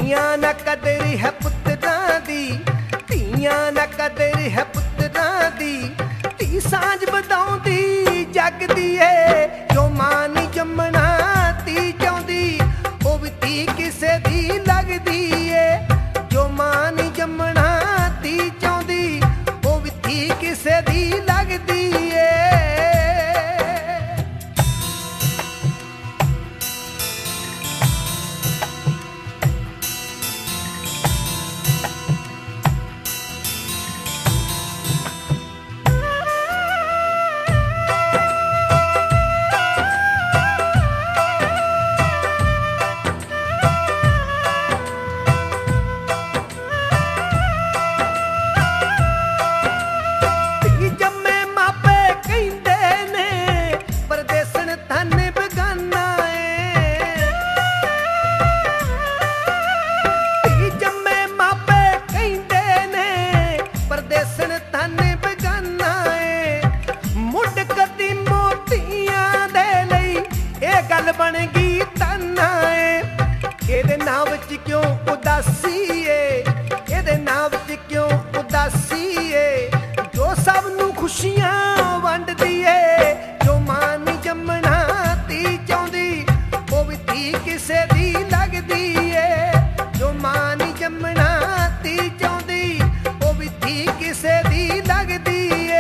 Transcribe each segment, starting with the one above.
ਧੀਆਂ ਨਾ ਕਦਰ ਹੈ ਪੁੱਤਰਾਂ ਦੀ, ਧੀਆਂ ਨਾ ਕਦਰ ਹੈ ਪੁੱਤਰਾਂ ਦੀ। ਧੀ ਸਾਂਝ ਵਧਾਉਂਦੀ ਜਗਦੀ ਏ, ਜੋ ਮਾਂ ਨੀ ਜੰਮਣਾ ਧੀ ਚਾਹੁੰਦੀ, ਉਹ ਵੀ ਧੀ ਕਿਸੇ ਦੀ ਲੱਗਦੀ ਏ। ਜੋ ਮਾਂ ਨੀ ਜੰਮਣਾ ਧੀ ਚਾਹੁੰਦੀ, ਉਹ ਵੀ ਧੀ ਕਿਸੇ ਦੀ ਲੱਗਦੀ ਏ। बन गई ताना ए एदे नाम च क्यों उदासी ए, एदे नाम च क्यों उदासी ए। जो सब नू खुशियां वंडदी ए, जो मां नी जम्मना धी चाहुंदी, ओ भी धी किसे दी लगदी ए। जो मां नी जम्मना धी चाहुंदी, ओ भी धी किसे दी लगदी ए।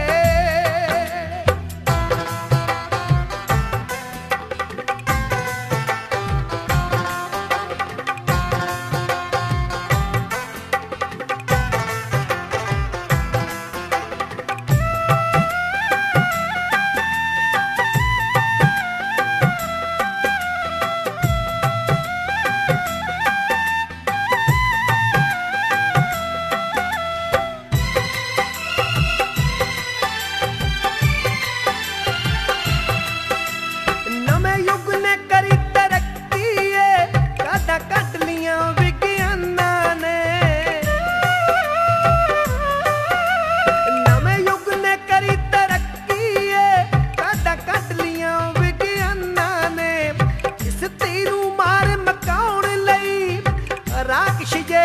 राक्षस जे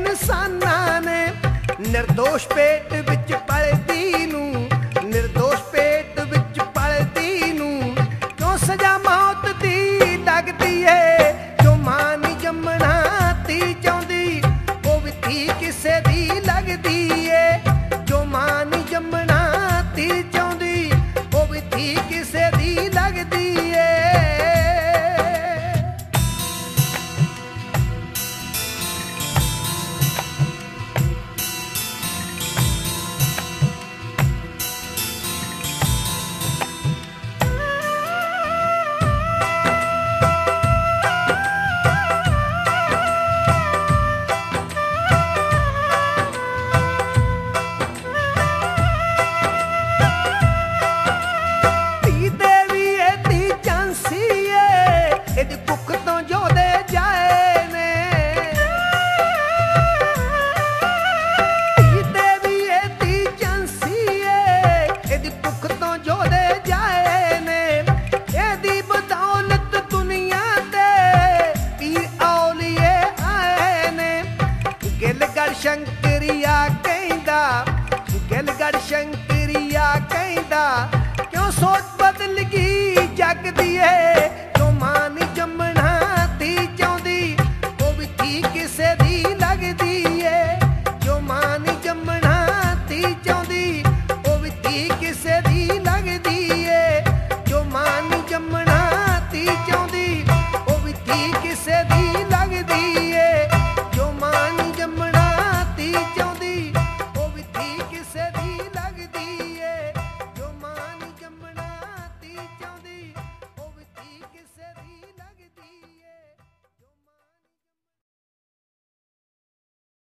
इंसानां ने निर्दोष पेट विच पलदी नू, निर्दोष पेट विच पलदी नू क्यों सजा मौत दी लगदी है। जो मां नी जम्मना धी चाहुंदी, ओ भी धी किसे दी लगदी है। जो मां नी जम्मना धी चाहुंदी, ओ भी धी किसे दी लगदी है। शंकरिया कहंदा, गिलगढ़ शंकरिया कहंदा।